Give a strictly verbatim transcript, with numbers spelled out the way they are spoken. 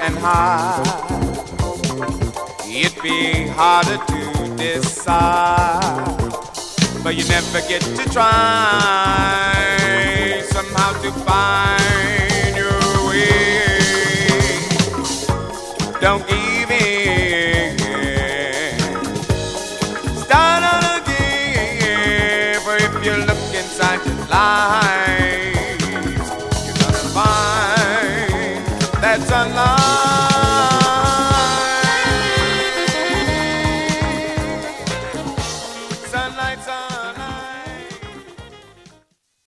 and high. It'd be harder to decide, but you never get to try somehow to find your way. Don't give in. Start on again, for if you look inside your life, you're gonna find that sunlight.